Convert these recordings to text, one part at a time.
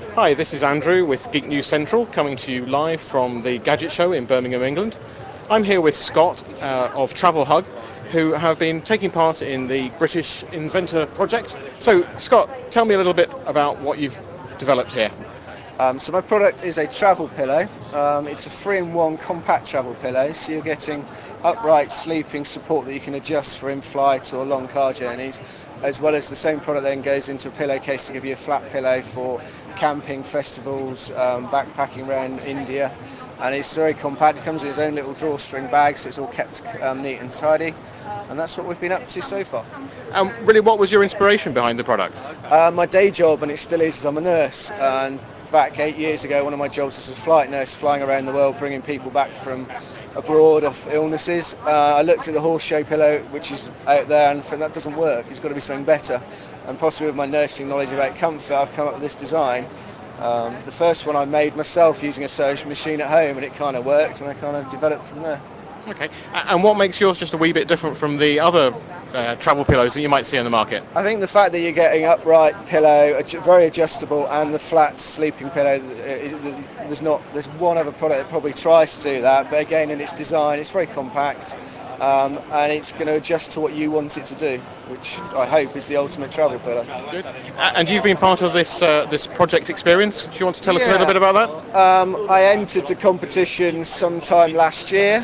Hi, this is Andrew with Geek News Central, coming to you live from the Gadget Show in Birmingham, England. I'm here with Scott of Travel Hug, who have been taking part in the British Inventor Project. So, Scott, tell me a little bit about what you've developed here. So my product is a travel pillow. It's a 3-in-1 compact travel pillow, so you're getting upright sleeping support that you can adjust for in-flight or long car journeys, as well as the same product then goes into a pillowcase to give you a flat pillow for camping, festivals, backpacking around India. And it's very compact. It comes in its own little drawstring bag, so it's all kept neat and tidy. And that's what we've been up to so far. Really, what was your inspiration behind the product? My day job, and it still is I'm a nurse. And back 8 years ago, one of my jobs was a flight nurse, flying around the world, bringing people back from abroad of illnesses. I looked at the horse show pillow, which is out there, and thought that doesn't work. It's got to be something better. And possibly with my nursing knowledge about comfort, I've come up with this design. The first one I made myself using a sewing machine at home, and it kind of worked, and I kind of developed from there. Okay, and what makes yours just a wee bit different from the other travel pillows that you might see on the market? I think the fact that you're getting upright pillow, very adjustable, and the flat sleeping pillow, there's one other product that probably tries to do that, but again in its design it's very compact, and it's going to adjust to what you want it to do, which I hope is the ultimate travel pillow. Good. And you've been part of this this project experience. Do you want to tell us a little bit about that? I entered the competition sometime last year.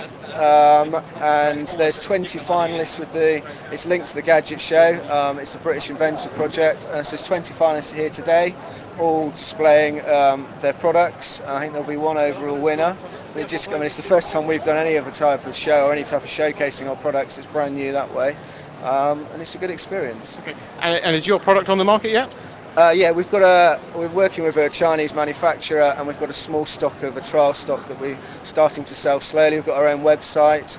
And there's 20 finalists it's linked to the Gadget Show. It's a British Inventor Project, so there's 20 finalists here today, all displaying their products. I think there'll be one overall winner. It's the first time we've done any other type of show or any type of showcasing our products. It's brand new that way, and it's a good experience. Okay. And is your product on the market yet? Yeah, we're working with a Chinese manufacturer, and we've got a small stock of a trial stock that we're starting to sell slowly. We've got our own website,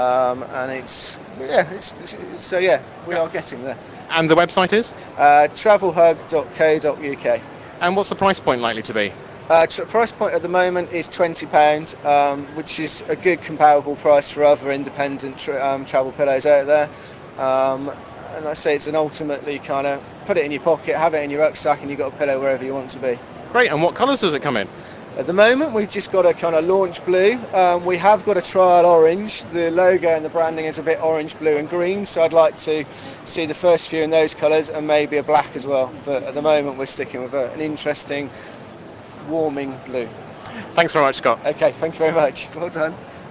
and we are getting there. And the website is? Travelhug.co.uk. And what's the price point likely to be? Price point at the moment is £20, which is a good comparable price for other independent travel pillows out there. And I say it's an ultimately kind of put it in your pocket, have it in your rucksack, and you've got a pillow wherever you want to be. Great, and what colours does it come in? At the moment we've just got a kind of launch blue. We have got a trial orange. The logo and the branding is a bit orange, blue and green, so I'd like to see the first few in those colours, and maybe a black as well. But at the moment we're sticking with an interesting warming blue. Thanks very much, Scott. Okay, thank you very much. Well done.